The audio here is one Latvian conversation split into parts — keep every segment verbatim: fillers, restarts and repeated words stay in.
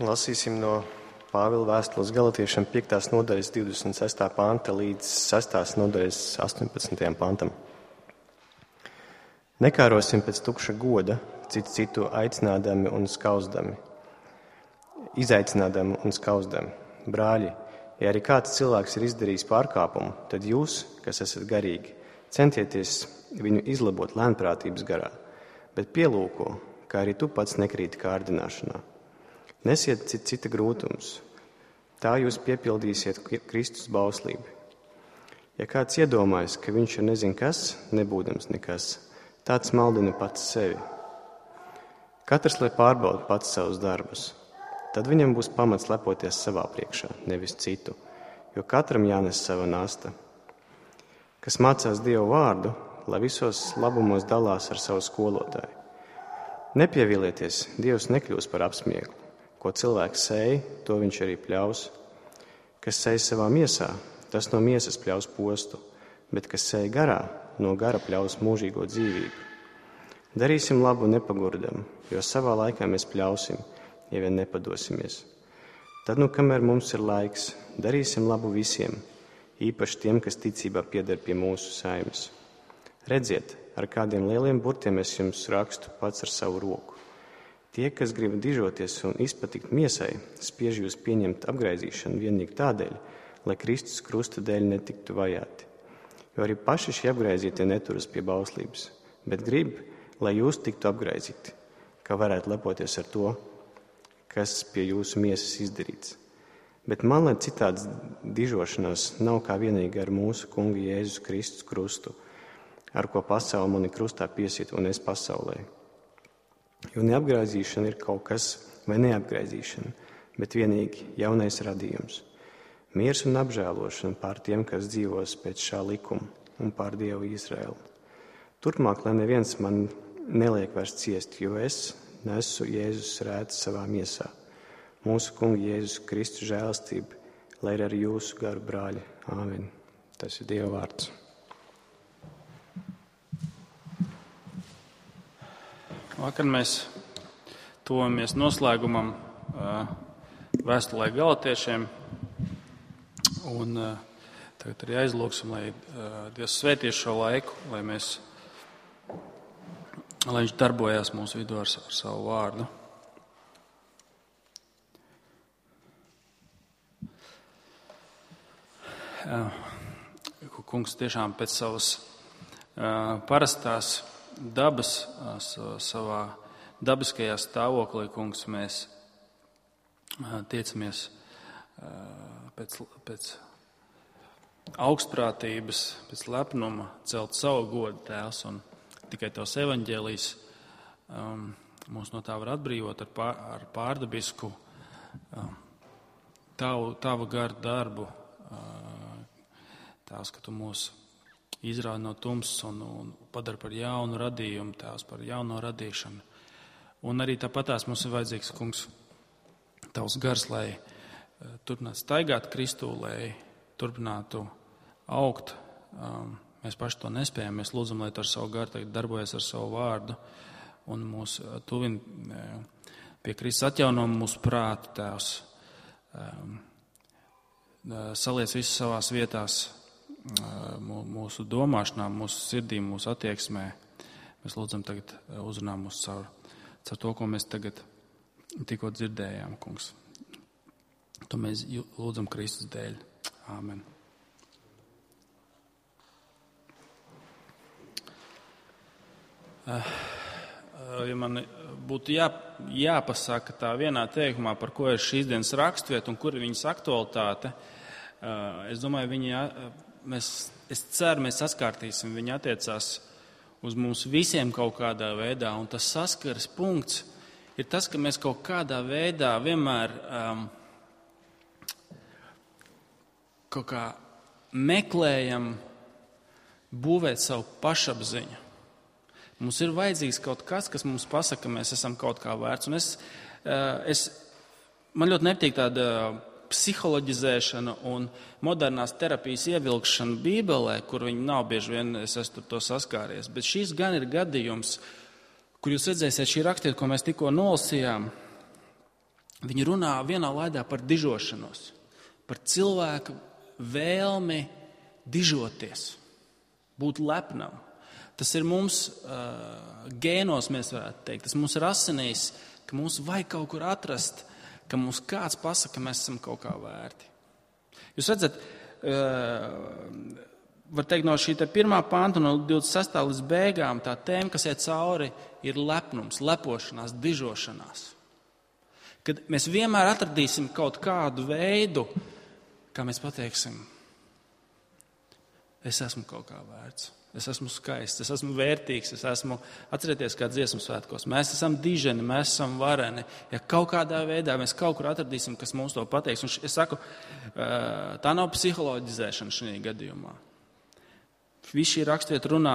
Lasīsim no Pāvila vēstules Galatiešiem piektās nodaļas divdesmit sestā panta līdz sestās nodaļas astoņpadsmitajam pantam. Nekārosim pēc tukša goda, citu citu aicinādami un skauzdami. Izaicinādami un skauzdami. Brāļi, ja arī kāds cilvēks ir izdarījis pārkāpumu, tad jūs, kas esat garīgi, centieties viņu izlabot lēnprātības garā, bet pielūko, kā arī tu pats nekrīti kārdināšanā. Nesiet cit cita grūtums. Tā jūs piepildīsiet Kristus bauslību. Ja kāds iedomājas, ka viņš ir nezin kas, nebūdams nekas, tāds maldina pats sevi. Katrs, lai pārbauda pats savus darbus, tad viņam būs pamats lepoties savā priekšā, nevis citu, jo katram jānes sava nasta. Kas mācās Dievu vārdu, lai visos labumos dalās ar savu skolotāju. Nepievilieties, Dievs nekļūs par apsmieklu. Ko cilvēks sēj, to viņš arī pļaus. Kas sēj savā miesā, tas no miesas pļaus postu, bet kas sēj garā, no gara pļaus mūžīgo dzīvību. Darīsim labu nepagurdam, jo savā laikā mēs pļausim, ja vien nepadosimies. Tad, nu, kamēr mums ir laiks, darīsim labu visiem, īpaši tiem, kas ticībā pieder pie mūsu saimes. Redziet, ar kādiem lieliem burtiem es jums rakstu pats ar savu roku. Tie, kas grib dižoties un izpatikt miesai, spiež jūs pieņemt apgraizīšanu vienīgi tādēļ, lai Kristus krusta dēļ netiktu vajāti. Jo arī paši šie apgraizītie neturas pie bauslības, bet grib, lai jūs tiktu apgraizīti, kā varētu lepoties ar to, kas pie jūsu miesas izdarīts. Bet man, lai citāds dižošanās nav kā vienīgi ar mūsu kunga Jēzus Kristus krustu, ar ko pasauli mani krustā piesita un es pasaulē. Jo neapgraizīšana ir kaut kas vai neapgraizīšana, bet vienīgi jaunais radījums. Miers un apžēlošana pār tiem, kas dzīvos pēc šā likuma un pār Dievu Izraēlu. Turpmāk, lai neviens man neliek vairs ciest, jo es nesu Jēzus rēts savā miesā. Mūsu kunga Jēzus Kristus žēlastība, lai ir arī jūsu garu brāļi. Āmen. Tas ir Dieva vārds. Vakar mēs tuvojamies noslēgumam vēstulē Galatiešiem, un tagad arī aizlūksim, lai Dievs svētīs šo laiku, lai mēs, lai viņš darbojās mūsu vidū ar, ar savu vārdu. Kungs tiešām pēc savas parastās dabas, savā dabiskajā stāvoklī, kungs, mēs tiecamies pēc, pēc augstprātības, pēc lepnuma celt savu godu, Tēvs, un tikai Tavs evaņģēlijs um, mūs no tā var atbrīvot ar, pār, ar pārdabisku um, tavu, tavu garu darbu. Uh, Tēvs, ka Tu mūs izrādi no tumsas un, un padara par jaunu radījumu, Tēvs, par jauno radīšanu. Un arī tāpatās mums ir vajadzīgs, kungs, Tavs gars, lai uh, turpinātu staigāt Kristū, lai turpinātu augt. Um, mēs paši to nespējam. Mēs lūdzam, lai Tu ar savu garu tagad darbojas ar savu vārdu un mūs tuvina uh, pie Kristus, atjauno mūsu prātu, Tēvs. Um, uh, saliec visu savās vietās, mūsu domāšanā, mūsu sirdī, mūsu attieksmē. Mēs lūdzam tagad uzrunā mūs caur, caur to, ko mēs tagad tikko dzirdējām, kungs. To mēs lūdzam Kristus dēļ. Āmen. Ja man būtu jā, jāpasaka tā vienā teikumā, par ko ir šīs dienas rakstvieta un kur ir viņas aktualitāte, es domāju, viņi jā, Mēs, es ceru, mēs saskārtīsim, viņi attiecās uz mums visiem kaut kādā veidā, un tas saskares punkts ir tas, ka mēs kaut kādā veidā vienmēr um, kaut kā meklējam būvēt savu pašapziņu. Mums ir vajadzīgs kaut kas, kas mums pasaka, ka mēs esam kaut kā vērts, un es, uh, es man ļoti nepatīk tāda psiholoģizēšana un modernās terapijas ievilkšana Bībelē, kur viņi nav bieži vien, es esmu to saskāries. Bet šis gan ir gadījums, kur jūs redzēsiet šī rakstiet, ko mēs tikko nolasījām, viņi runā vienā laidā par dižošanos, par cilvēku vēlmi dižoties, būt lepnam. Tas ir mums uh, gēnos, mēs varētu teikt, tas mums ir asinīs, ka mums vajag kaut kur atrast, ka mums kāds pasaka, ka mēs esam kaut kā vērti. Jūs redzat, uh, var teikt no šī pirmā panta, no divdesmit sestā līdz beigām, tā tēma, kas iet cauri, ir lepnums, lepošanās, dižošanās. Kad mēs vienmēr atradīsim kaut kādu veidu, kā mēs pateiksim, es esmu kaut kā vērts, es esmu skaists, es esmu vērtīgs, es esmu, atcerieties, kā dziesmu svētkos, mēs esam diženi, mēs esam vareni. Ja kaut kādā veidā mēs kaut kur atradīsim, kas mums to pateiks, un es saku, tā nav psiholoģizēšana šajā gadījumā. Viss šī rakstiet runā,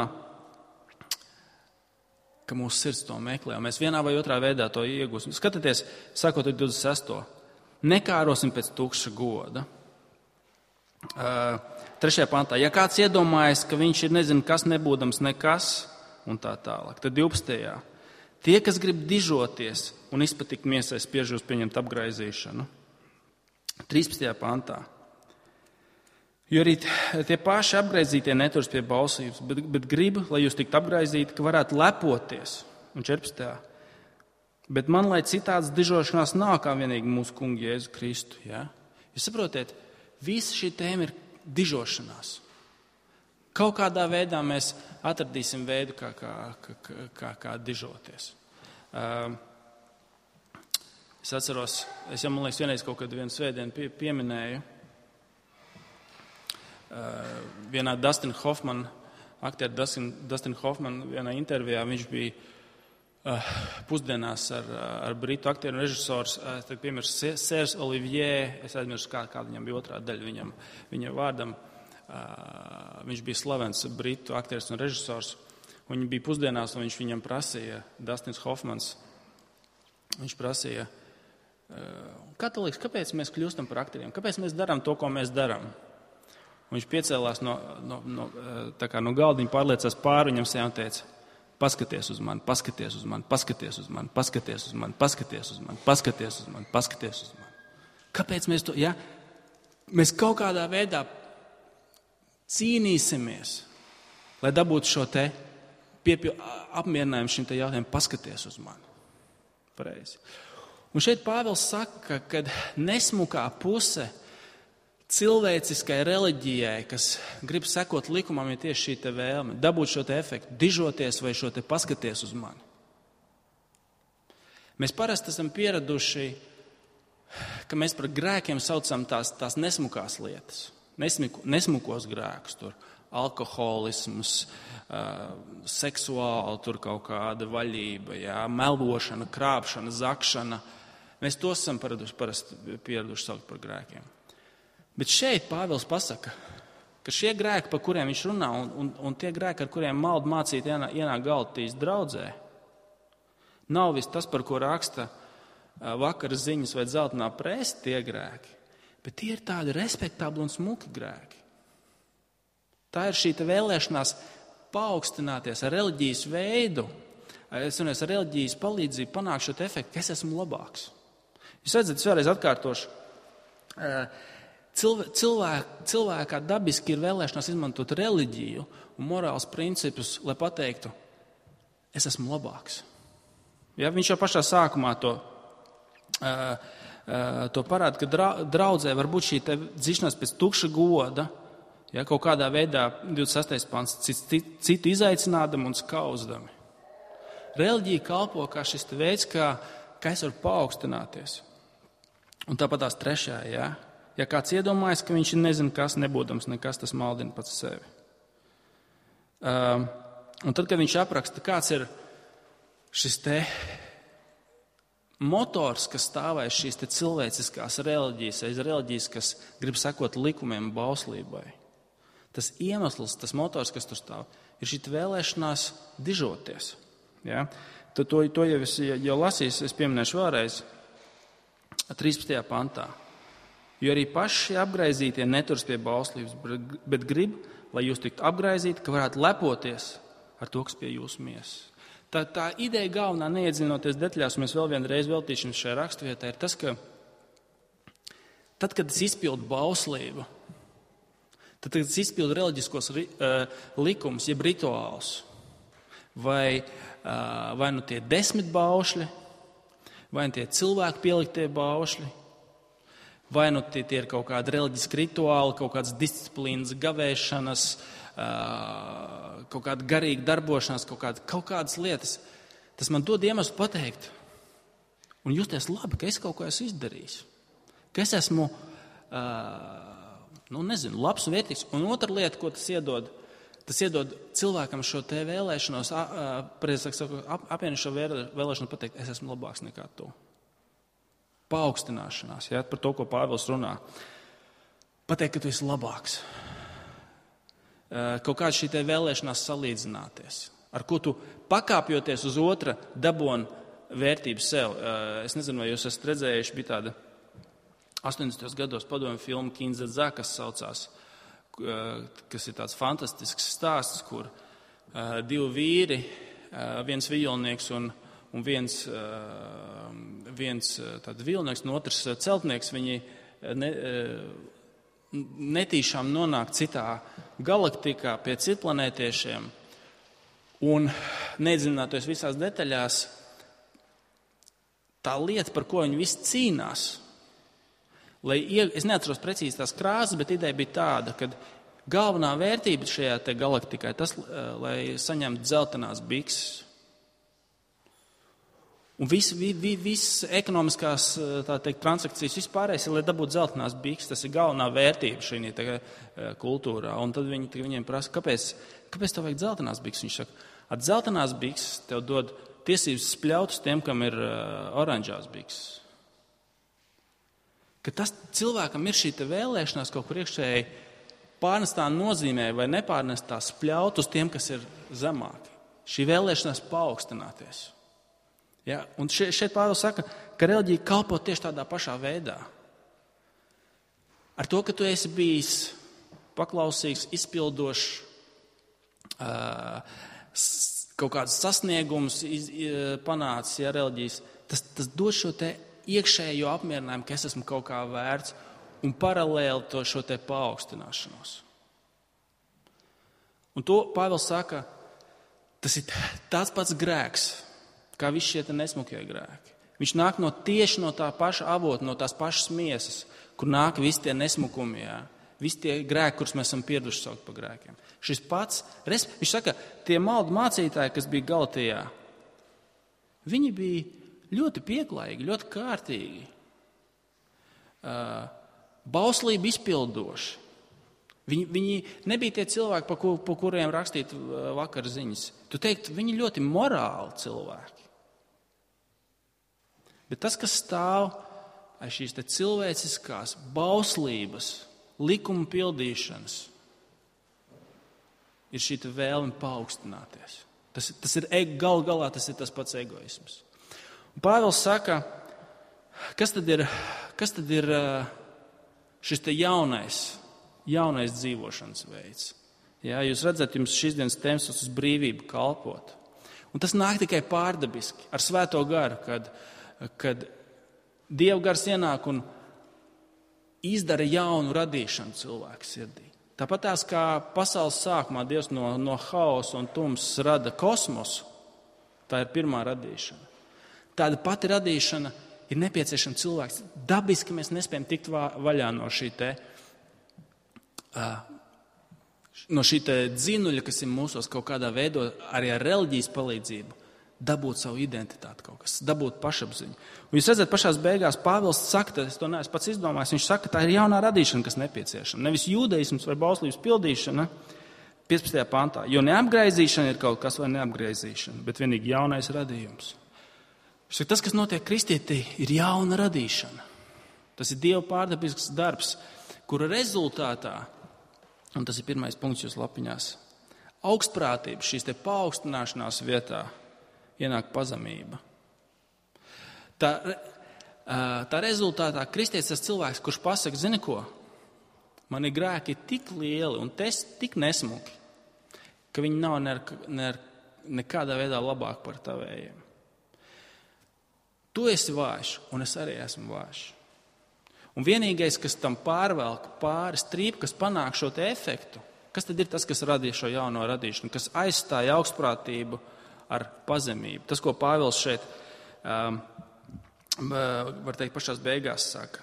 ka mūsu sirds to meklē, un mēs vienā vai otrā veidā to iegūsim. Skatieties, sakot ar divdesmit sesto Nekārosim pēc tukša goda. Uh, trešajā pantā. Ja kāds iedomājas, ka viņš ir nezinu kas, nebūdams nekas, un tā tālāk. Tad divpadsmitajā Tie, kas grib dižoties un izpatikt miesai, spiež jūs pieņemt apgraizīšanu. trīspadsmitajā pantā. Jo arī tie paši apgraizītie neturas pie bauslības, bet, bet grib, lai jūs tiktu apgraizīti, ka varētu lepoties. Un četrpadsmitajā Bet man, lai citāds dižošanās nav kā vienīgi mūsu kungu Jēzu Kristu. Ja? Jūs saprotiet, visa šī tēma ir dižošanās. Kaut kādā veidā mēs atradīsim veidu, kā, kā, kā, kā, kā dižoties. Uh, es atceros, es jau, man liekas, vienreiz kaut kad vienu svētdienu pie, pieminēju, uh, vienā Dustin Hoffman, aktieru Dustin, Dustin Hoffman, vienā intervijā, viņš bija uh, pusdienās ar, ar britu aktieru un režisors, uh, tad piemērs Sērs Olivier, es aizmirsu, kā, kā viņam bija otrā daļa viņam, viņa vārdam. Uh, viņš bija slavens britu aktieris un režisors. Viņi bija pusdienās, un viņš viņam prasīja, Dustins Hoffmans, viņš prasīja, uh, kā tu liekas, kāpēc mēs kļūstam par aktieriem? Kāpēc mēs darām to, ko mēs darām? Un viņš piecēlās no, no, no, tā kā no galdiņa, pārliecās pāri viņam sēm un teica, paskaties uz mani, paskaties uz mani, paskaties uz mani, paskaties uz mani, paskaties uz mani, paskaties uz mani, paskaties uz mani. Kāpēc mēs to, ja? Mēs kaut kādā veidā cīnīsimies, lai dabūtu šo te piepil, apmierinājumu šim te jautājumu, paskaties uz mani. Pareizi. Un šeit Pāvils saka, ka nesmukā puse cilvēciskai reliģijai, kas grib sekot likumam, ir tieši šī te vēlme, dabūt šo te efektu, dižoties vai šo te paskaties uz mani. Mēs parasti esam pieraduši, ka mēs par grēkiem saucam tās, tās nesmukās lietas. Nesmuku, nesmukos grēkus, tur alkoholisms, uh, seksuāli, tur kaut kāda vaļība, jā, melošana, krāpšana, zakšana. Mēs to esam paraduši, parasti pieraduši saukt par grēkiem. Bet šeit Pāvils pasaka, ka šie grēki, par kuriem viņš runā, un, un, un tie grēki, ar kuriem maldu mācīt ienāk, ienāk Galatijas draudzē, nav viss tas, par ko raksta uh, vakara ziņas vai dzeltenā presa tie grēki. Bet tie ir tādi respektabli un smuki grēki. Tā ir šī vēlēšanās paaugstināties ar reliģijas veidu, es runāju, ar reliģijas palīdzību panākt šo efektu, ka es esmu labāks. Jūs redzat, es vēlreiz atkārtošu. Cilvēk, cilvēkā dabiski ir vēlēšanās izmantot reliģiju un morāls principus, lai pateiktu, es esmu labāks. Ja, viņš jau pašā sākumā to... Uh, To parāda, ka draudzē var būt šī dzišanās pēc tukša goda, ja, kaut kādā veidā divdesmit sestais pants, citu izaicinādami un skauzdami. Reliģija kalpo kā šis veids, kā, kā es varu paaugstināties. Un tāpat tās trešā, ja, ja kāds iedomājas, ka viņš nezina, kas nebūdams nekas, tas maldina pats sevi. Um, un tad, kad viņš apraksta, kāds ir šis te motors, kas stāvēs šīs te cilvēciskās reliģijas, aiz reliģijas, kas grib sekot likumiem un bauslībai. Tas iemesls, tas motors, kas tur stāv, ir šī vēlēšanās dižoties. Ja? To, to, to jau es jau lasīju, es pieminēšu vēlreiz, trīspadsmitajā pantā. Jo arī paši apgraizītie neturas pie bauslības, bet grib, lai jūs tiktu apgraizīti, ka varētu lepoties ar to, kas pie jūsu miesas. tā, tā ideja galvenā, neiedziļinoties detaļās, mēs vēl vienu reizi veltīsim šajā raksturvietā, ir tas, ka tad, kad es izpildu bauslību, tad, kad es izpildu reliģiskos uh, likumus, jeb rituālus, vai, uh, vai nu tie desmit baušļi, vai nu tie cilvēku pieliktie baušļi, vai nu tie, tie ir kaut kādi reliģiski rituāli, kaut kādas disciplīnas, gavēšanas, kaut kāda garīga darbošanās, kaut, kāda, kaut kādas lietas. Tas man dod iemeslu pateikt un justies labi, ka es kaut ko esmu izdarījis. Ka es esmu, nu nezinu, labs un vērtīgs. Un otra lieta, ko tas iedod, tas iedod cilvēkam šo te vēlēšanos, apvienot šo vēlēšanu pateikt, es esmu labāks nekā tu. Paaugstināšanās, ja, par to, ko Pāvils runā. Pateikt, ka tu esi labāks. Kaut kāda šī te vēlēšanās salīdzināties, ar ko tu pakāpjoties uz otra daboni vērtību sev. Es nezinu, vai jūs esat redzējuši, bija tāda astoņdesmitajos gados padomju filma Kins Dzedzā, kas saucās, kas ir tāds fantastisks stāsts, kur divi vīri, viens viļņnieks un un viens, viens tāds vilnieks un otrs celtnieks, viņi ne, netīšām nonāk citā galaktikā pie citplanētiešiem un neiedziļināties visās detaļās, tā lieta, par ko viņi visi cīnās, lai, es neatceros precīzi tās krāsas, bet ideja bija tāda, ka galvenā vērtība šajā te galaktikā ir tas, lai saņemtu dzeltenās bikses. Un viss vis, vis ekonomiskās tā teikt, transakcijas vispārējais ir, lai dabūtu zeltainās bikses. Tas ir galvenā vērtība šī tā, kultūrā. Un tad viņi, viņiem prasa, kāpēc, kāpēc tev vajag zeltainās bikses? Viņš saka, at zeltainās bikses tev dod tiesības spļaut uz tiem, kam ir uh, oranžās bikses. Ka tas cilvēkam ir šī te vēlēšanās kaut kur iekšēji pārnestā nozīmē vai nepārnestā spļaut uz tiem, kas ir zemāki. Šī vēlēšanās paaugstināties. Ja, un šeit, šeit Pāvils saka, ka reliģija kalpo tieši tādā pašā veidā. Ar to, ka tu esi bijis paklausīgs, izpildošs, kaut kāds sasniegums panācis, ja, reliģijas, tas, tas dod šo te iekšējo apmierinājumu, ka es esmu kaut kā vērts un paralēli to šo te paaugstināšanos. Un to Pāvils saka, tas ir tāds pats grēks, kā visi šie nesmukie grēki. Viņš nāk no tieši no tā paša avota, no tās pašas miesas, kur nāk visi tie nesmukumi, jā. Visi tie grēki, kurus mēs esam pieraduši saukt par grēkiem. Šis pats, viņš saka, tie maldu mācītāji, kas bija Galatijā, viņi bija ļoti pieklājīgi, ļoti kārtīgi, bauslību izpildoši. Viņi, viņi nebija tie cilvēki, pa, kur, pa kuriem rakstīt vakar ziņas. Tu teiktu, viņi ļoti morāli cilvēki. Bet tas, kas stāv aiz šīs te cilvēciskās bauslības, likuma pildīšanas, ir šī te vēlme paaugstināties. Tas, tas ir gal galā, tas ir tas pats egoisms. Un Pāvils saka, kas tad ir, kas tad ir šis te jaunais, jaunais dzīvošanas veids. Jā, jūs redzat, jums šīs dienas tēmas uz brīvību kalpot. Un tas nāk tikai pārdabiski, ar svēto garu, kad kad Dieva gars ienāk un izdara jaunu radīšanu cilvēku sirdī. Tāpat tās kā pasaules sākumā Dievs no, no haosa un tumsas rada kosmosu, tā ir pirmā radīšana. Tāda pati radīšana ir nepieciešama cilvēks. Dabiski mēs nespējam tikt vaļā no šī te, no šī te dzinuļa, kas ir mūsos kaut kādā veidā arī ar reliģijas palīdzību. Dabūt savu identitāti kaut kas, dabūt pašapziņu. Un jūs redzat, pašās beigās Pāvils saka, es to neesmu pats izdomājis, viņš saka, tā ir jaunā radīšana, kas nepieciešama. Nevis jūdaisms vai bauslības pildīšana, piecpadsmitajā pantā, jo neapgraizīšana ir kaut kas vai neapgraizīšana, bet vienīgi jaunais radījums. Saka, tas, kas notiek kristietī, ir jauna radīšana. Tas ir Dieva pārdabisks darbs, kura rezultātā, un tas ir pirmais punkts jūs lapiņās, augstprātība, šīs te paaugstināšanās vietā, ienāk pazemība. Tā, tā rezultātā kristietis tas cilvēks, kurš pasaka, zini ko, mani grēki ir tik lieli un testi tik nesmuki, ka viņi nav ne ar, ne ar nekādā veidā labāk par tavējiem. Tu esi vājš, un es arī esmu vājš. Un vienīgais, kas tam pārvelk pāri strīpu, kas panāk šo te efektu, kas tad ir tas, kas radīja šo jauno radīšanu, kas aizstāja augstprātību ar pazemību. Tas, ko Pāvils šeit, um, var teikt, pašās beigās saka.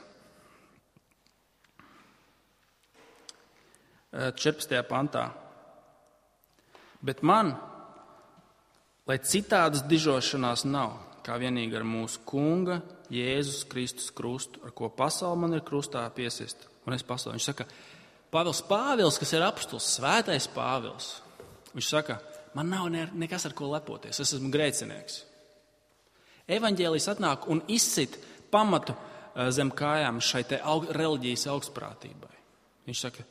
četrpadsmitajā pantā. Bet man, lai citādas dižošanās nav, kā vienīgi ar mūsu kunga Jēzus Kristus krustu, ar ko pasaule man ir krustā piesista, un es pasauli. Viņš saka, Pāvils Pāvils, kas ir apostols, svētais Pāvils, viņš saka, man nav nekas ar ko lepoties, es esmu grēcinieks. Evaņģēlijs atnāk un izsit pamatu zem kājām šai te aug, reliģijas augstprātībai. Viņš saka,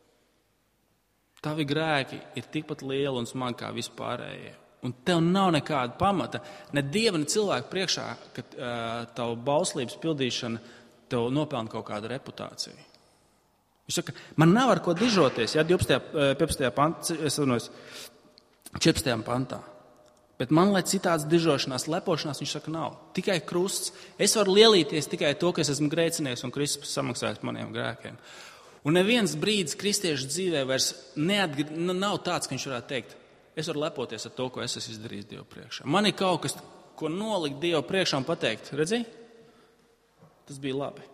tavi grēki ir tikpat lieli un smagi kā vispārējie. Un tev nav nekāda pamata, ne Dieva, ne cilvēku priekšā, ka uh, tavu bauslības pildīšana tev nopelna kaut kādu reputāciju. Viņš saka, man nav ar ko dižoties, ja, piecpadsmitajā pantā, es runāju, četrpadsmitajā pantā. Bet man, lai citāds dižošanās, lepošanās, viņš saka, nav. Tikai krusts. Es varu lielīties tikai to, ka es esmu grēcinieks un Kristus samaksājis maniem grēkiem. Un neviens brīdis kristiešu dzīvē vairs neatgr... nav tāds, ka viņš varētu teikt, es varu lepoties ar to, ko es esmu izdarījis Dievu priekšā. Man ir kaut kas, ko nolikt Dievu priekšā un pateikt, redzi, tas bija labi.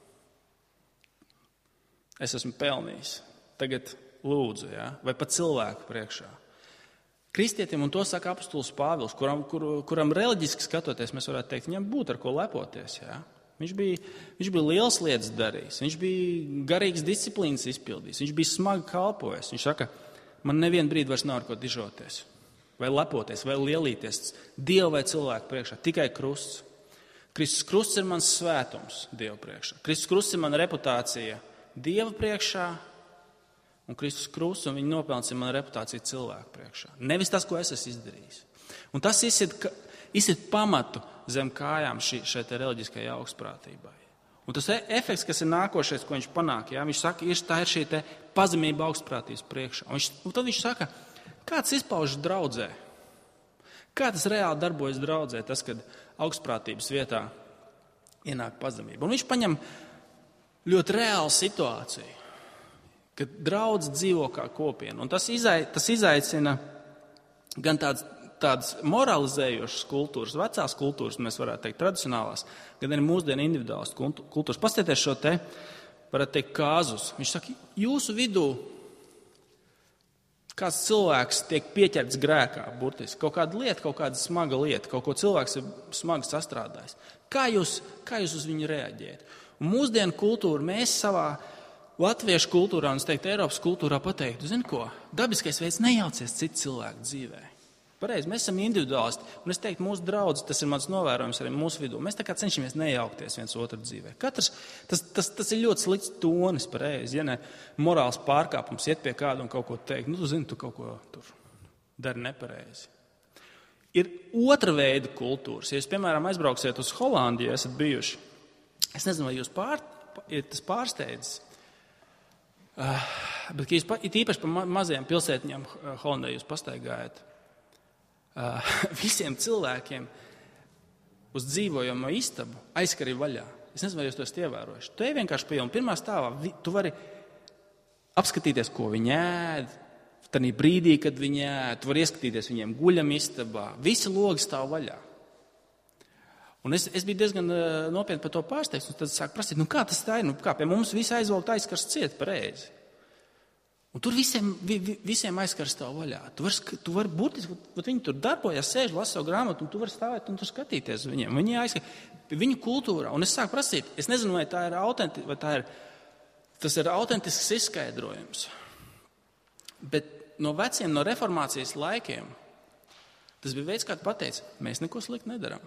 Es esmu pelnījis. Tagad lūdzu, ja? Vai pat cilvēku priekšā. Kristietim, un to saka apostols Pāvils, kuram, kur, kuram reliģiski skatoties, mēs varētu teikt, viņam būtu ar ko lepoties. Ja? Viņš bija, viņš bija liels lietas darījis, viņš bija garīgas disciplīnas izpildījis, viņš bija smagi kalpojis. Viņš saka, man nevienu brīdi vairs nav ar ko dižoties, vai lepoties, vai lielīties Dievu vai cilvēku priekšā. Tikai krusts. Kristus krusts ir mans svētums Dievu priekšā. Kristus krusts ir mana reputācija Dieva priekšā, un Kristus krusts un viņa nopelns ir mana reputācija cilvēku priekšā. Nevis tas, ko es esmu izdarījis. Un tas izsit, izsit pamatu zem kājām šī, šai te reliģiskajai augstprātībai. Un tas efekts, kas ir nākošais, ko viņš panāk, jā, viņš saka, ir, tā ir šī te pazemība augstprātības priekšā. Un, viņš, un tad viņš saka, kāds izpaužas draudzē? Kā tas reāli darbojas draudzē, tas, kad augstprātības vietā ienāk pazemība. Un viņš paņem ļoti reālu situāciju, kad draudze dzīvo kā kopiena. Un tas, izai, tas izaicina gan tāds tādas moralizējošas kultūras, vecās kultūras, mēs varētu teikt, tradicionālās, gan arī mūsdienu individuālas kultūras. Pastieties šo te, varētu teikt, kāzus. Viņš saka, jūsu vidū kāds cilvēks tiek pieķerts grēkā, burtiski. Kaut kāda lieta, kaut kāda smaga lieta, kaut ko cilvēks ir smagi sastrādājis. Kā jūs, kā jūs uz viņu reaģējat? Un mūsdienu kultūra, mēs savā latviešu kultūrā, un es teiktu, Eiropas kultūrā pateiktu, zini ko, dabiskais veids nejaucies citu cilvēku dzīvē. Pareizi, mēs esam individuālisti, un es teiktu, mūsu draudzi, tas ir mans novērojums arī mūsu vidū. Mēs tā kā cenšamies nejaukties viens otru dzīvē. Katrs, tas, tas, tas ir ļoti slikts tonis, pareizi, ja ne morāls pārkāpums iet pie kāda un kaut ko teikt. Nu, tu zini, tu kaut ko tur dari nepareizi. Ir otra veida kultūras. Ja jūs, piemēram, aizbrauksiet uz Holandi, ja esat bijuši, es nezinu, vai jūs pār, ir tas pārsteidzis, uh, bet, ka jūs pa, it īpaši pa ma- mazajiem pilsētiņiem Holandē jūs pastaigājat, Uh, visiem cilvēkiem uz dzīvojamo istabu aizkari vaļā. Es nezinu, vai jūs to esat ievērojuši. Tu ej vienkārši pie un pirmā stāvā, tu vari apskatīties, ko viņi ēd, tanī brīdī, kad viņi ēd, tu vari ieskatīties viņiem guļam istabā. Visi logi stāv vaļā. Un es, es biju diezgan uh, nopietni par to pārsteigts, un tad sāku prasīt, nu kā tas tā ir, nu kā pie mums visi aizvalgt aizkars ciet pareizi. Un tur visiem, vi, visiem aizkars stāv vaļā. Tu vari, tu vari burtiski, viņi tur darbojas, sēž, lasa savu grāmatu, un tu vari stāvēt un tur skatīties viņiem. Viņi aizskar, viņu kultūrā. Un es sāku prasīt, es nezinu, vai tā ir autenti, vai tā ir, tas ir autentisks izskaidrojums. Bet no veciem, no reformācijas laikiem, tas bija veids, kā tu pateici, mēs neko slikti nedaram.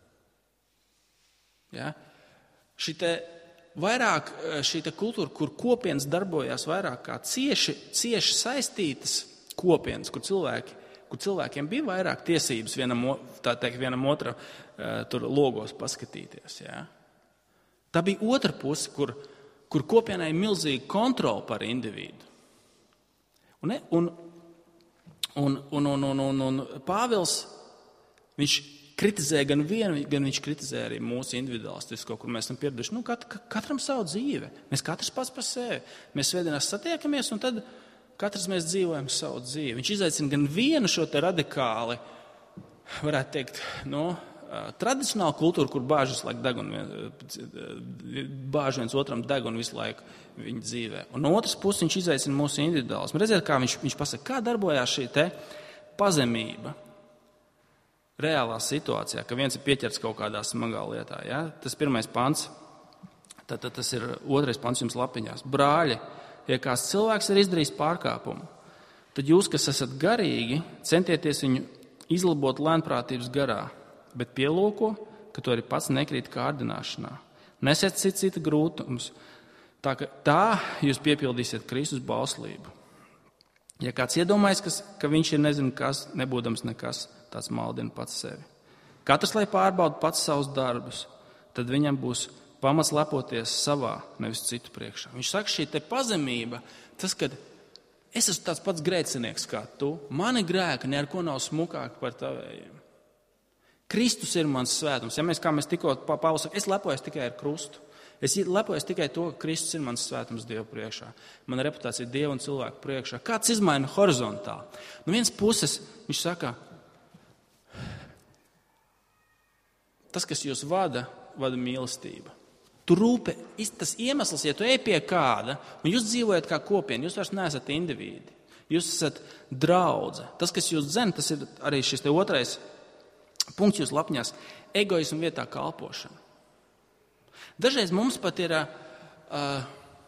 Ja? Šite, vairāk šī kultūra, kur kopienas darbojās vairāk kā cieši, cieši saistītas kopienas, kur, cilvēki, kur cilvēkiem bija vairāk tiesības vienam, tā teikt, vienam otra tur logos paskatīties. Ja? Tā bija otra puse, kur, kur kopienai ir milzīga kontrola par individu. Un, un, Un, un, un, un, un, un Pāvils, viņš kritizē gan vienu, gan viņš kritizē arī mūsu individualistisko, kur mēs esam pieraduši. Nu, kat, katram savu dzīve. Mēs katrs pats par sevi. Mēs svētdienās satiekamies, un tad katrs mēs dzīvojam savu dzīvi. Viņš izaicina gan vienu šo te radikāli, varētu teikt, no, tradicionālu kultūru, kur bāž visu laiku deg un bāž viens otram deg un visu laiku viņa dzīvē. Un no otras puses viņš izaicina mūsu individuālismu. Redziet, kā viņš, viņš pasaka, kā darbojās šī te pazemība reālā situācijā, ka viens ir pieķerts kaut kādā smagā lietā. Ja? Tas pirmais pants, tad, tad tas ir otrais pants jums lapiņās. Brāļi, ja kāds cilvēks ir izdarījis pārkāpumu, tad jūs, kas esat garīgi, centieties viņu izlabot lēnprātības garā, bet pielūko, ka to arī pats nekrīt kārdināšanā. Nesiet cita cita grūtums, tā, ka, tā jūs piepildīsiet Kristus bauslību. Ja kāds iedomājas, ka, ka viņš ir nezinu kas, nebūdams nekas, tāds maldina pats sevi. Katrs, lai pārbauda pats savus darbus, tad viņam būs pamats lepoties savā, nevis citu priekšā. Viņš saka, šī te pazemība, tas, kad es esmu tāds pats grēcinieks kā tu, mani grēka ne ar ko nav smukāk par tavējiem. Kristus ir mans svētums. Ja mēs, kā mēs tikko Pāvils saka, es lepojos tikai ar krustu. Es lepojos tikai to, ka Kristus ir mans svētums Dievu priekšā. Mana reputācija ir Dievu un cilvēku priekšā. Kāds izmaina horizontāli? No vienas puses viņš saka, tas, kas jūs vada, vada mīlestība. Tu rūpe, tas iemesls, ja tu ej pie kāda, un jūs dzīvojat kā kopiena, jūs vairs neesat indivīdi. Jūs esat draudze. Tas, kas jūs dzen, tas ir arī šis te otrais punkts jūs lapņās, egoismu vietā kalpošana. Dažreiz mums pat ir uh,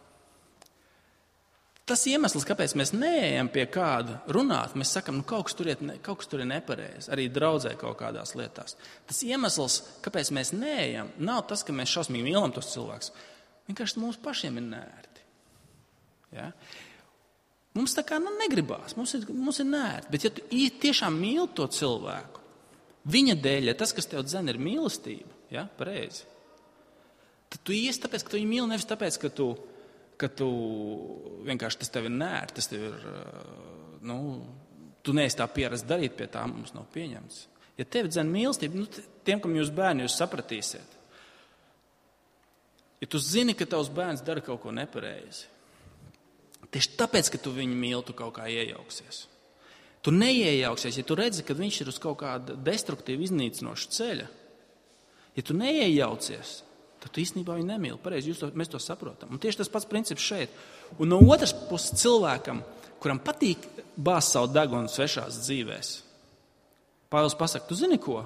tas iemesls, kāpēc mēs neejam pie kāda runāt. Mēs sakam, nu kaut kas tur ir, kaut kas tur ir nepareizi, arī draudzē kaut kādās lietās. Tas iemesls, kāpēc mēs neejam, nav tas, ka mēs šausmīgi mīlam tos cilvēkus. Vienkārši mums pašiem ir nērti. Ja? Mums tā kā nu, negribās, mums ir, mums ir nērti. Bet ja tu tiešām mīli to cilvēku, viņa dēļ, ja tas, kas tev dzen, ir mīlestība, ja? Pareizi, tad tu ies tāpēc, ka tu viņu mīli, nevis tāpēc, ka tu, ka tu vienkārši tas tev ir nērti, tas tev ir, nu, tu neesi tā pieredze darīt, pie tā mums nav pieņemts. Ja tevi dzen mīlestība, nu, tiem, kam jūs bērni, jūs sapratīsiet. Ja tu zini, ka tavs bērns dara kaut ko nepareizi, tieši tāpēc, ka tu viņu mīli, tu kaut kā iejauksies. Tu neiejauksies, ja tu redzi, ka viņš ir uz kaut kāda destruktīva iznīcinoša ceļa. Ja tu neiejaucies, tad tu īstenībā viņu nemīli. Pareizi, to, mēs to saprotam. Un tieši tas pats princips šeit. Un no otras puses cilvēkam, kuram patīk bāzt savu degunu svešās dzīvēs, Pāvils pasaka, tu zini ko?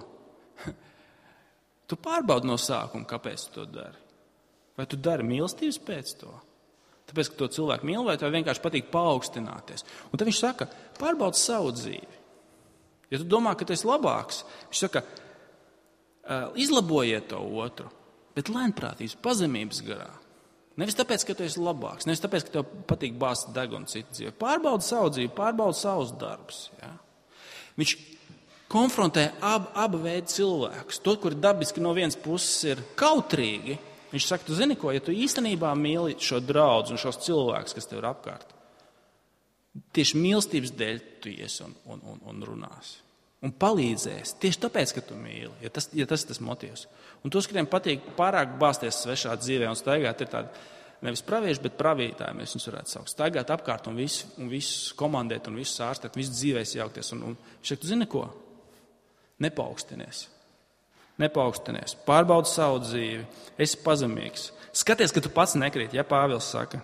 Tu pārbaudi no sākuma, kāpēc tu to dari. Vai tu dari mīlestības pēc to? Tāpēc, ka to cilvēku mīl, vai tev vienkārši patīk paaugstināties. Un tad viņš saka, pārbaudi savu dzīvi. Ja tu domā, ka tu esi labāks, viņš saka, izlabojiet to otru, bet lēnprātības, pazemības garā. Nevis tāpēc, ka tu esi labāks, nevis tāpēc, ka tev patīk bāzt degunu citu dzīvi. Pārbaudi savu dzīvi, pārbaudi savus darbus. Ja? Viņš konfrontē ab, abu veidu cilvēkus. To, kur dabiski no vienas puses ir kautrīgi, viņš saka, tu zini ko, ja tu īstenībā mīli šo draudzu un šos cilvēkus, kas tev ir apkārt, tieši mīlestības dēļ tu ies un, un, un, un runās. Un palīdzēs. Tieši tāpēc, ka tu mīli, ja tas, ja tas ir tas motīvs. Un tos, kuriem patīk pārāk bāzties svešā dzīvē un staigāt, ir tādi nevis pravieši, bet pravītāji, mēs viņus varētu saukt. Staigāt apkārt un visus, un visus komandēt un visus ārstēt, visus dzīvēs jaukties. Un, un viņš saka, tu zini ko? Nepaukstinies. Nepaukstinies. Pārbaudi savu dzīvi. Esi pazemīgs. Skaties, ka tu pats nekrīt, ja Pāvils saka.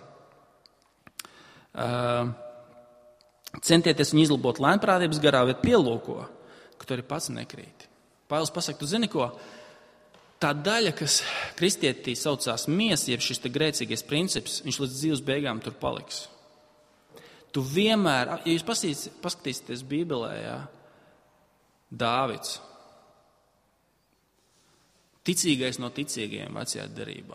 Uh, centieties viņu izlabot lēnprātības garā, bet pielūko, ka tu arī pats nekrīt. Pāvils pasaka, tu zini ko? Tā daļa, kas kristietī saucās miesa, jeb šis te grēcīgais princips, viņš līdz dzīves beigām tur paliks. Tu vienmēr, ja jūs paskatīsieties Bībelē, jā, Dāvids, ticīgais no ticīgajiem vecajā derībā,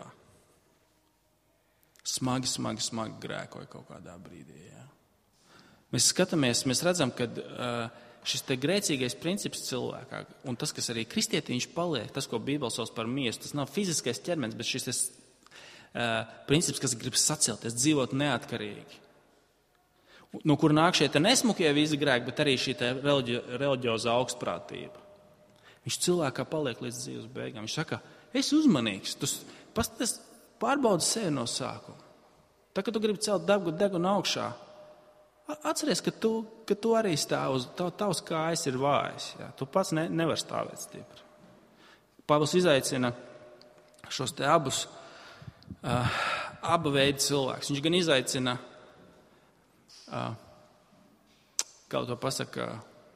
smagi, smagi, smagi grēkoja kaut kādā brīdī. Jā. Mēs skatāmies, mēs redzam, ka uh, šis te grēcīgais princips cilvēkā, un tas, kas arī kristietī viņš paliek, tas, ko Bībele sauc par miesu, tas nav fiziskais ķermenis, bet šis uh, princips, kas grib sacelties, dzīvot neatkarīgi. no kur nāk šie nesmukie visi grēki, bet arī šī reliģi, reliģiozā augstprātība. Viņš cilvēkā paliek līdz dzīves beigām. Viņš saka, es uzmanīgs, tu pasties, pārbaudi sevi no sākuma. Tā, kad tu gribi celt degunu, degunu augšā, atceries, ka tu, ka tu arī stāv uz, tav, tavs kājas ir vājas. Jā. Tu pats ne, nevar stāvēt stipri. Pāvils izaicina šos te abus, uh, abu veidu cilvēkus. Viņš gan izaicina, uh, kā to pasaka,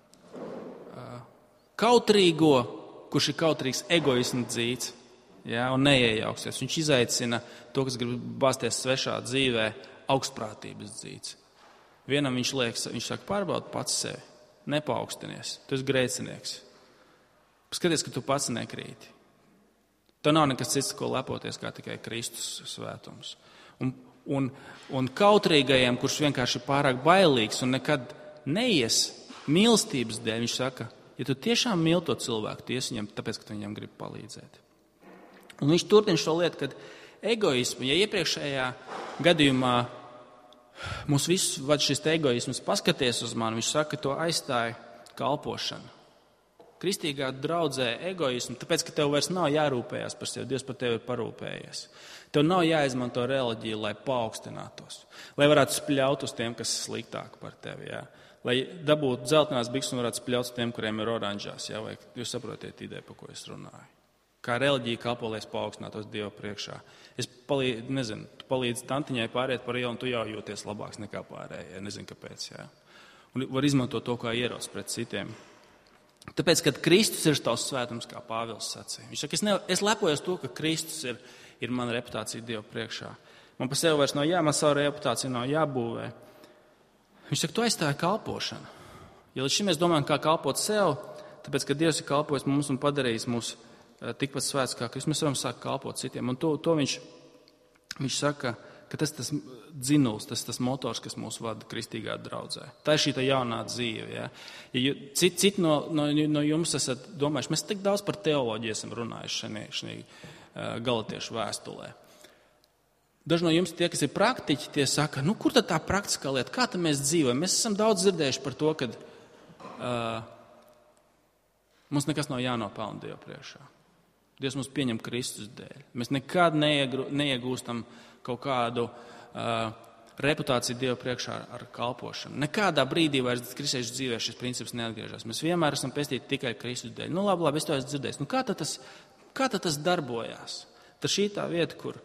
uh, kautrīgo, kurš ir kautrīgs egoismu dzīts, jā, un neiejauksies. Viņš izaicina to, kas grib bāzties svešā dzīvē, augstprātības dzīts. Vienam viņš liekas, viņš saka, pārbaudi pats sevi, nepaukstinies, tu esi grēcinieks. Skaties, ka tu pats nekrīti. Tev nav nekas cits, ko lepoties, kā tikai Kristus svētums. Un, un, un kautrīgajiem, kurš vienkārši ir pārāk bailīgs un nekad neies mīlestības dēļ, viņš saka, ja tu tiešām mīli to cilvēku, tu iesi viņam, tāpēc, ka tu viņam grib palīdzēt. Un viņš turpina šo lietu, kad egoismu, ja iepriekšējā gadījumā mūs visus vad šis egoisms paskaties uz mani, viņš saka, ka to aizstāja kalpošana. Kristīgā draudzē egoismu, tāpēc, ka tev vairs nav jārūpējās par sevi, Dievs par tevi ir parūpējies. Tev nav jāizmanto reliģija, lai paaugstinātos, lai varētu spļaut uz tiem, kas ir sliktāki par tevi, jā. Lai dabūtu dzeltenās bikses un varētu spļaut uz tiem, kuriem ir oranžās, jā, vai jūs saprotiet ideju, par ko es runāju. Kā reliģija kalpo, lai es paaugstinātos Dievu priekšā. Es palīdzu, nezinu, tu palīdzi tantiņai pāriet par ielu, un tu jau jūties labāks nekā pārējie, nezinu kāpēc, jā. Un var izmantot to kā ieroci pret citiem. Tāpēc, kad Kristus ir tavs svētums, kā Pāvils sacīja, viņš saka, es, ne, es lepojos to, ka Kristus ir, ir mana reputācija Dievu priekšā. Man pa sevi vairs nav jā, man savu reputāciju nav jābūvē. Viņš saka, tu aizstāji kalpošanu. Ja līdz šim mēs domājam, kā kalpot sev, tāpēc, ka Dievs ir kalpojis mums un padarījis mūs tikpat svēts kā Kristus, mēs varam sākt kalpot citiem. Un to, to viņš, viņš saka, ka tas tas dzinuls, tas tas motors, kas mūs vada kristīgā draudzē. Tā ir šī tā jaunā dzīve. Ja? Ja citi cit no, no, no jums esat domājuši, mēs tik daudz par teoloģiju esam runājuši šajā galatiešu vēstulē. Daži no jums tie, kas ir praktiķi, tie saka, nu kur tad tā praktiskā lieta, kā tad mēs dzīvojam? Mēs esam daudz dzirdējuši par to, ka uh, mums nekas nav jānopelna Dievu priekšā. Dievs mums pieņem Kristus dēļ. Mēs nekad neiegūstam kaut kādu uh, reputāciju Dievu priekšā ar kalpošanu. Nekādā brīdī vairs kristiešu dzīvē šis princips neatgriežas. Mēs vienmēr esam pestīti tikai Kristus dēļ. Nu labi, labi, es to esmu dzirdējis. Nu kā tad tas, kā tad tas darbojās? Tad šī tā vieta, kur,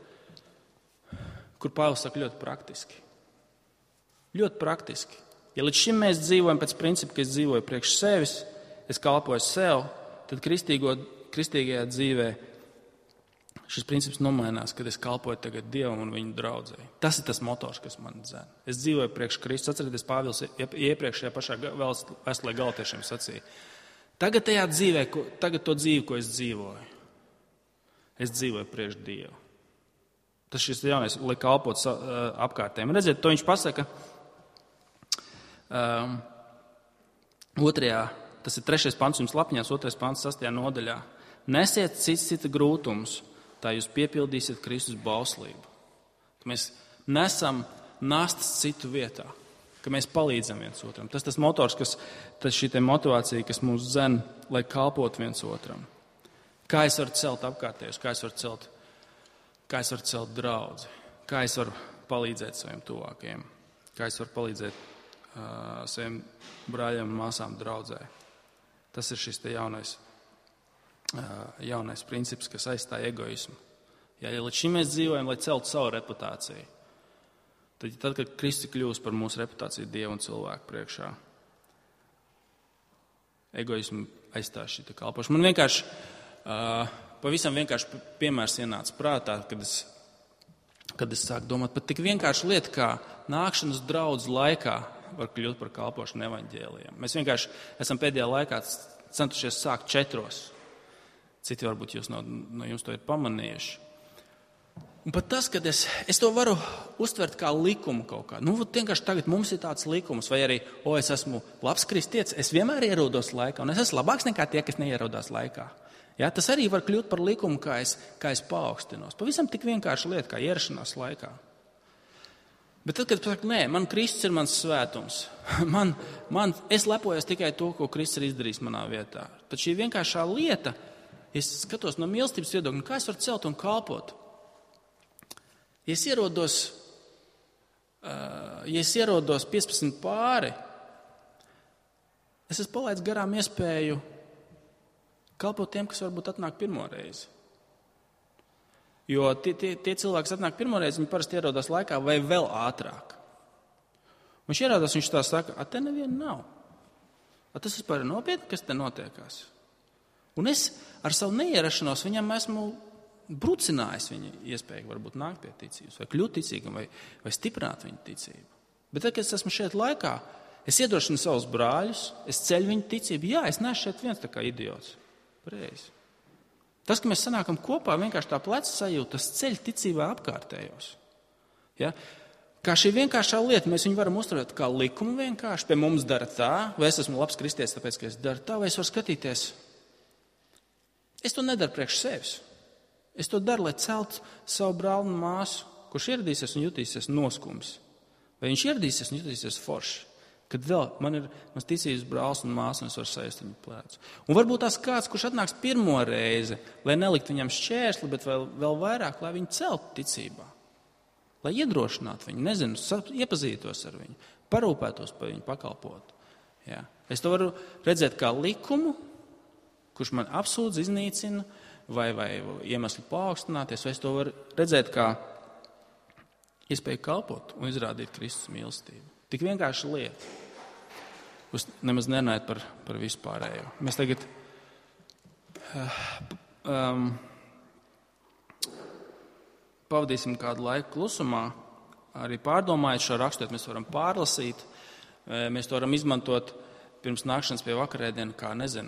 kur Pāvils saka ļoti praktiski. Ļoti praktiski. Ja līdz šim mēs dzīvojam pēc principa, ka es dzīvoju priekš sevis, es kalpoju sev, tad kristīgo Kristīgajā dzīvē šis princips nomainās, kad es kalpoju tagad Dievam un viņu draudzei. Tas ir tas motors, kas man dzen. Es dzīvoju priekš Kristus. Atcerieties, Pāvils iepriekšējā pašā vēstulē Galatiešiem sacīja. Tagad tajā dzīvē, tagad to dzīvi, ko es dzīvoju, es dzīvoju priekš Dievu. Tas šis jaunais, lai kalpot apkārtējiem. Redziet, to viņš pasaka um, otrajā, tas ir trešais pants jums lapiņās, otrais pants sastajā nodaļā. Nesiet cits cita grūtums, tā jūs piepildīsiet Kristus bauslību. Ka mēs nesam nastas citu vietā, ka mēs palīdzam viens otram. Tas tas motors, kas, tas šī te motivācija, kas mūs dzen, lai kalpot viens otram. Kā es varu celt apkārtējus, kā es varu celt, kā es varu celt draudzi, kā es varu palīdzēt saviem tuvākajiem, kā es varu palīdzēt uh, saviem brāļiem un māsām draudzē. Tas ir šis te jaunais. jaunais princips, kas aizstāja egoismu. Ja, ja līdz šim mēs dzīvojam, lai celtu savu reputāciju, tad, tad kad Kristus kļūst par mūsu reputāciju Dievu un cilvēku priekšā, egoismu aizstāja šī kalpošana. Man vienkārši, uh, pavisam vienkārši piemērs ienāca prātā, kad es, kad es sāku domāt par tik vienkāršu lietu, kā nākšanas draudz laikā var kļūt par kalpošanu evaņģēlijam. Mēs vienkārši esam pēdējā laikā centušies sākt četros. Citi varbūt jūs no, no jums to ir pamanījuši. Un pat tas, kad es, es to varu uztvert kā likumu kaut kā. Nu, vienkārši tagad mums ir tāds likums, vai arī, o, es esmu labs kristietis, es vienmēr ierodos laikā, un es esmu labāks nekā tie, kas neierodās laikā. Ja, tas arī var kļūt par likumu, kā es, kā es paaugstinos. Pavisam tik vienkārši lieta, kā ierašanās laikā. Bet tad, kad pasaka, nē, man Kristus ir mans svētums, man, man, es lepojos tikai to, ko Kristus ir izdarījis manā vietā. Tad šī vienkāršā lieta, es skatos no mīlestības viedokļa, kā es varu celt un kalpot. Ja es ierodos, ja es ierodos piecpadsmit pāri, es esmu palaidis garām iespēju kalpot tiem, kas varbūt atnāk pirmo reizi. Jo tie, tie, tie cilvēki, kas atnāk pirmoreiz, viņi parasti ierodās laikā vai vēl ātrāk. Viņš ierodās, viņš tā saka, a te neviena nav. A tas vispār ir nopietni, kas te notiekās. Un es ar savu neierašanos viņam esmu brucinājis viņa iespēju varbūt nākt pie ticības, vai kļūt ticīgam, vai, vai stiprināt viņa ticību. Bet tad, kad es esmu šeit laikā, es iedrošinu savus brāļus, es ceļu viņu ticību. Jā, es neesmu šeit viens tā kā idiots. Pareizi. Tas, ka mēs sanākam kopā, vienkārši tā pleca sajūta, tas ceļ ticībā apkārtējos. Ja? Kā šī vienkāršā lieta, mēs viņu varam uzturēt kā likumu vienkārši, pie mums dara tā, vai es esmu labs kristietis, tāpēc, ka es daru tā, vai es varu skatīties. Es to nedaru priekš sevis. Es to daru, lai celtu savu brāli un māsu, kurš ieradīsies un jutīsies noskums. Vai viņš ieradīsies un jutīsies forši. Kad vēl man ir mans ticības brālis un māsa, un es varu sajust viņu plēcu. Un varbūt tās kāds, kurš atnāks pirmo reizi, lai nelikt viņam šķērsli, bet vēl, vēl vairāk, lai viņu celtu ticībā. Lai iedrošinātu viņu, nezinu, iepazītos ar viņu, parūpētos par viņu, pakalpotu. Jā. Es to varu redzēt kā likumu, kurš man apsūdz, iznīcina, vai, vai iemesli paaugstināties, vai es to varu redzēt kā iespēju kalpot un izrādīt Kristus mīlestību. Tik vienkārši lieta. Uz nemaz nerunājot par, par vispārējo. Mēs tagad um, pavadīsim kādu laiku klusumā, arī pārdomājot šo rakstot, mēs varam pārlasīt, mēs to varam izmantot pirms nākšanas pie vakarēdienu, kā nezinu,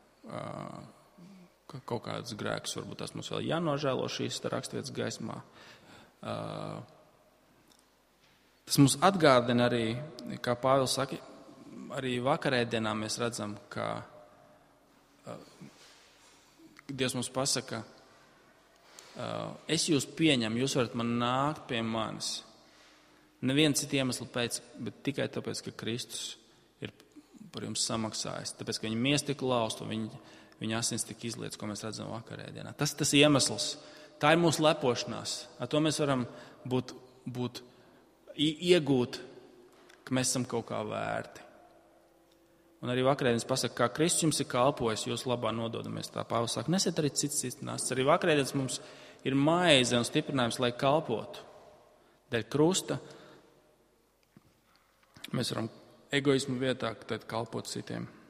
uh, kaut kādus grēkus, varbūt tās mums vēl jānožēlo šīs rakstvietas gaismā. Uh, Tas mums atgādina arī, kā Pāvils saka, arī vakarēdienā mēs redzam, ka uh, Dievs mums pasaka, uh, es jūs pieņemu, jūs varat man nākt pie manis. Neviena cita iemesla pēc, bet tikai tāpēc, ka Kristus ir par jums samaksājis. Tāpēc, ka viņa miesa tika lausta un viņa, viņa asins tika izlietas, ko mēs redzam vakarēdienā. Tas tas iemesls. Tā ir mūsu lepošanās. Ar to mēs varam būt, būt iegūt, ka mēs esam kaut kā vērti. Un arī vakarēdienas pasaka, kā Kristus jums ir kalpojis, jūs labā nododamies. Tā Pāvils saka, nesiet arī cits citnās. Arī vakarēdienas mums ir maize un stiprinājums, lai kalpotu. Dēļ krusta mēs varam egoismu vietā tad kalpot citiem.